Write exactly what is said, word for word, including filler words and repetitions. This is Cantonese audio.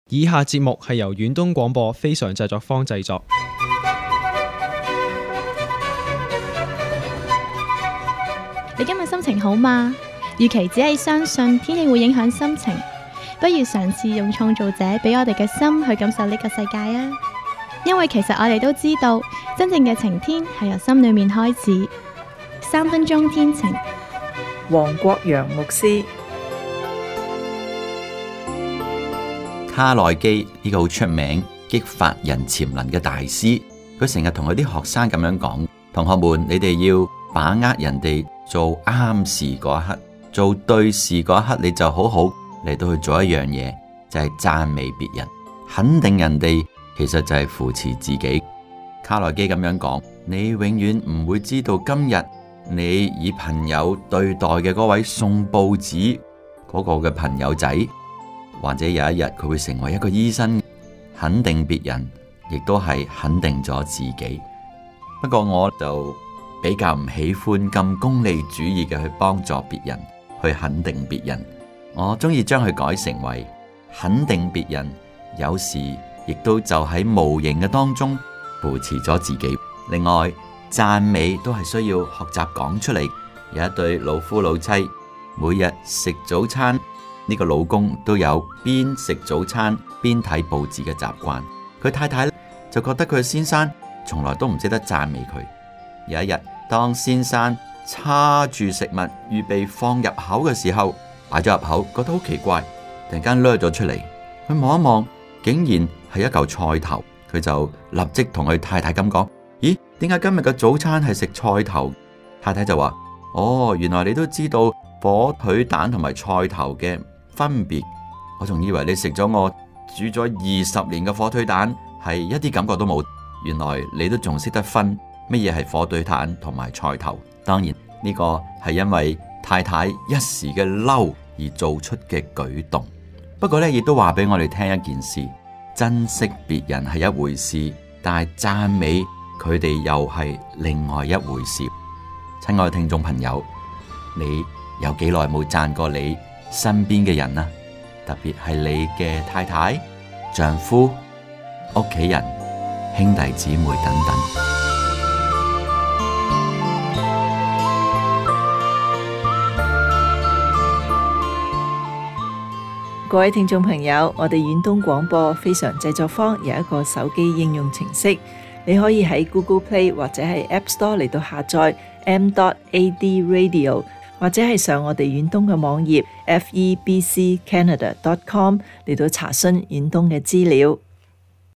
以下節目係由遠東廣播非常製作坊製作。 你今日心情好嗎？與其只係相信天氣會影響心情，不如嘗試用創造者俾我哋嘅心去感受呢個世界啊！因為其實我哋都知道，真正嘅晴天係由心裏面開始。三分鐘天晴， 黃國陽牧師。 卡內基呢個好出名激發人潛能嘅大師，佢成日同佢啲學生咁樣講：同學們，你哋要把握人哋做啱事嗰一刻，做對事嗰一刻，你就好好嚟到去做一樣嘢，就係讚美別人，肯定人哋，其實就係扶持自己。卡內基咁樣講：你永遠唔會知道今日你以朋友對待嘅嗰位送報紙嗰個嘅朋友仔，或者有一日佢會成為一個醫生。肯定別人，亦都係肯定咗自己。不過我就比較唔喜歡咁功利主義嘅去幫助別人，去肯定別人。我中意將佢改成為肯定別人，有時亦都就喺無形嘅當中扶持咗自己。另外，讚美都係需要學習講出嚟。有一對老夫老妻，每日食早餐，呢個老公都有邊食早餐邊睇報紙嘅習慣。佢太太就覺得佢先生從來都唔識得讚美佢。有一日，當先生叉住食物預備放入口嘅時候，擺咗入口，覺得好奇怪，突然間掠咗出嚟。佢望一望，竟然係一嚿菜頭。佢就立即同佢太太咁講：咦，點解今日嘅早餐係食菜頭？太太就話：哦，原來你都知道火腿蛋同埋菜頭嘅分別。我仲以為你食咗我煮咗二十年嘅火腿蛋係一啲感覺都冇，原來你都仲識得分乜嘢係火腿蛋同埋菜頭。當然呢個係因為太太一時嘅嬲而做出嘅舉動。不過呢，亦都話俾我哋聽一件事：珍惜別人係一回事，但係讚美佢哋又係另外一回事。親愛嘅聽眾朋友，你有幾耐冇讚過你身邊嘅人啊？特別係你嘅太太、丈夫、屋企人、兄弟姊妹等等。 各位聽眾朋友，我哋遠東廣播非常製作坊有一個手機應用程式，你可以喺 Google Play 或者係 App Store 嚟到下載 m dot a d radio， 或者係上我哋遠東嘅網頁 f e b c canada dot com 嚟到查詢遠東嘅資料。